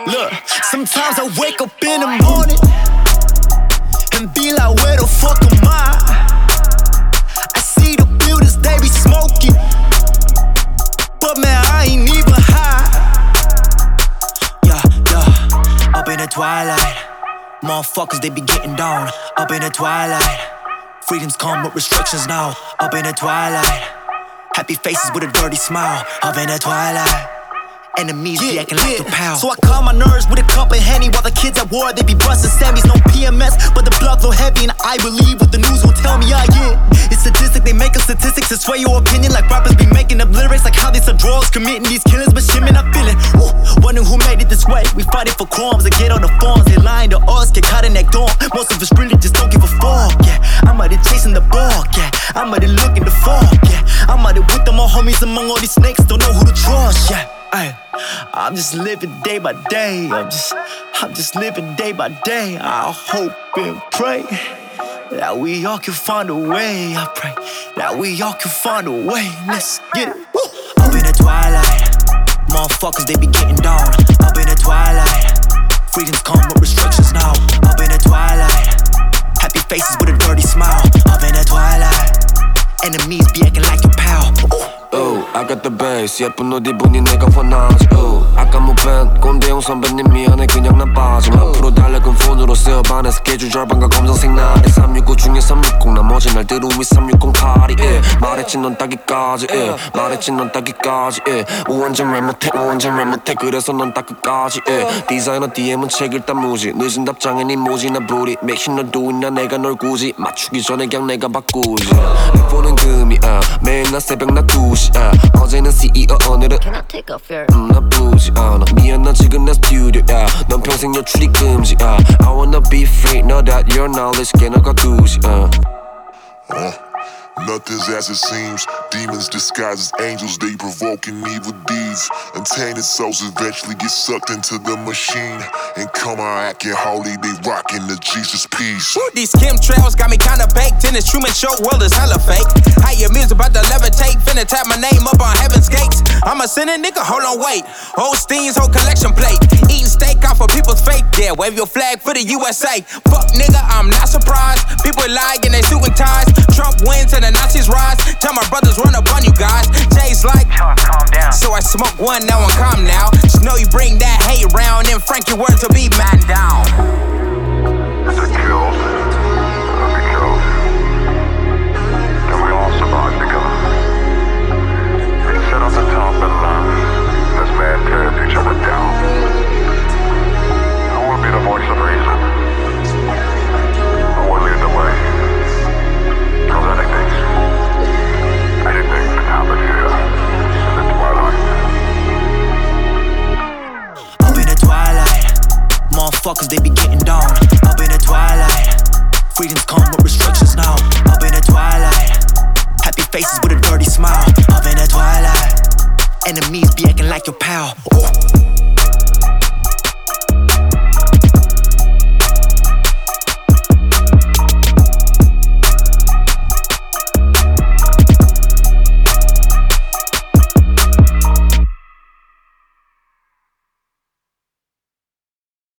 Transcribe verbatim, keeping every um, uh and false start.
Look, sometimes I wake up in the morning and be like, where the fuck am I? I see the buildings, they be smoking, but man, I ain't even high. Yeah, yeah, up in the twilight, motherfuckers, they be getting down. Up in the twilight, freedoms come with restrictions now. Up in the twilight, happy faces with a dirty smile. Up in the twilight, enemies yeah, be acting yeah. like a pal. So I calm my nerves with a cup of Henny, while the kids at war, they be busting Sammys. No P M S, but the blood flow heavy, and I believe what the news will tell me. I yeah, it's statistic, they make up statistics to sway your opinion, like rappers be making up lyrics, like how they sell drugs, committing these killings. But shit, man, I feel it. Ooh, wondering who made it this way. We fighting for crimes, they get on the phones, they lying to us, get caught in that dorm. Most of us really just don't give a fuck. Yeah, I'm out there chasing the ball. Yeah, I'm out there looking to fall. Yeah, I'm out there with them all homies among all these snakes, don't know who to trust. Yeah. Ay, I'm just living day by day. I'm just, I'm just living day by day. I hope and pray that we all can find a way. I pray that we all can find a way. Let's get it. Woo! Up in the twilight, motherfuckers, they be getting down. Up in the twilight, freedoms come with restrictions now. Up in the twilight, happy faces with a dirty smile. Up in the twilight, enemies be acting like your pal. Ooh. Oh, I got the bass. 예쁜 옷 입으니 내가 화나지. Oh, 아까 못뵌 꼰대형 선배님 미안해 그냥 난 빠짐. 앞으로 달력은 폰으로 세어반에 스케줄 절반과 검정색 날이 삼육구 중에 삼육공 나머지 날들은 위 삼육공팔이 yeah. 말했지 넌 따기까지 yeah. 말했지 넌 따기까지 yeah. 우원전 랩 못해 우원전 랩 못해 그래서 넌 딱 끝까지 yeah. 디자이너 디엠은 책 읽다 무지 늦은 답장에 니 모지나 부리 Make sure 너 doing 나 내가 널 굳이 맞추기 전에 그냥 내가 바꾸지 보는 금이야 매일 나 새벽 나 두 시 아, 어제는 씨이오 오늘은 Can I take off your 음, 나쁘지 않아 미안 나 지금 내 스튜디오야 넌 평생 연출이 금지야 I wanna be free know that your knowledge 깨너가 두시 uh. uh, Nothing's as it seems. Demons disguised as angels, they provoking evil deeds. Untainted souls eventually get sucked into the machine and come out acting holy, they rocking the Jesus peace. These chemtrails got me kinda baked in this Truman Show world is hella fake. How your music about to levitate, finna tap my name up on heaven's gates. I'm a sinner nigga, hold on wait. Holstein's whole collection plate. Eating steak off of people's fake. Yeah, wave your flag for the U S A. Fuck nigga, I'm not surprised. People lie in their suit and ties. Trump wins and the Nazis rise. Tell my brothers run up on you guys. Jay's like, calm down. So I smoke one, now I'm calm now. Just know you bring that hate round, and Frankie words will be man down. It's a kill. It's a kill. And we all survive together. They sit on the top and laugh as man tears each other down. Who will be the voice of reason? Who will lead the way? Cause anything, anything can happen here in the twilight. Up in the twilight, motherfuckers, they be getting down. Up in the twilight, freedoms come with restrictions now. Up in the twilight, happy faces with a dirty smile. Up in the twilight, enemies be acting like your pal. Ooh.